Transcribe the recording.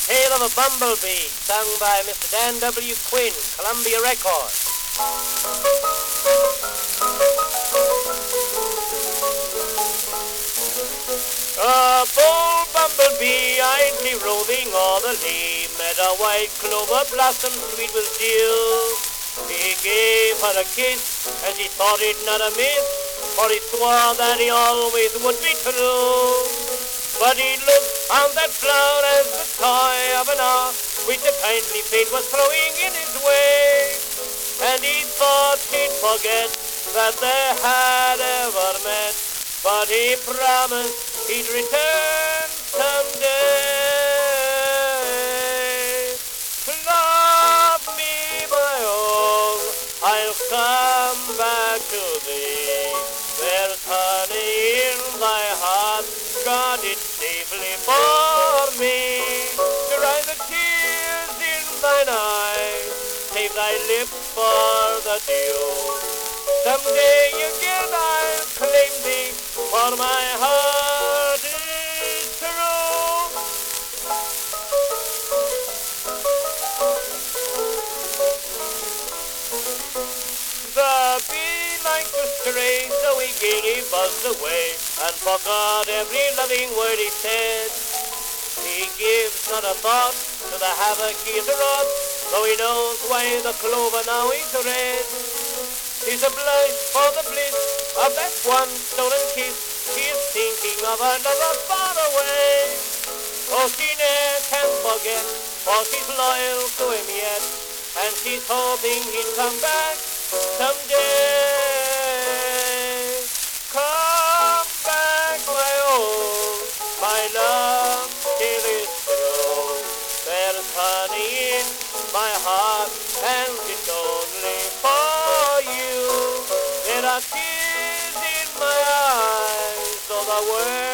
Tale of a Bumblebee, sung by Mr. Dan W. Quinn, Columbia Records. A bold bumblebee, idly roving o'er the lea, met a white clover blossom sweet with dew. He gave her a kiss, and she thought it not amiss, for he swore that he always would be true. But he looked on that flower as the toy of an hour, which a kindly fate was throwing in his way. And he thought he'd forget that they had ever met, but he promised he'd return someday. Love me, my own, I'll come back to thee. There's honey in thy heart, guard it safely for me. Dry the tears in thine eyes, save thy lips for the dew. Someday again I'll claim thee, for my heart is true. The bee liked to stray, so he gaily buzzed away, and forgot every loving word he said. He gives not a thought to the havoc he has wrought, though he knows why the clover now is red. He's a blush for the bliss of that one stolen kiss. He is thinking of another far away. Oh, she ne'er can forget, for she's loyal to him yet, and she's hoping he'll come back someday. Come back, my own, my love still is true. There's honey in my heart, and it's only for you. There are tears in my eyes, so the world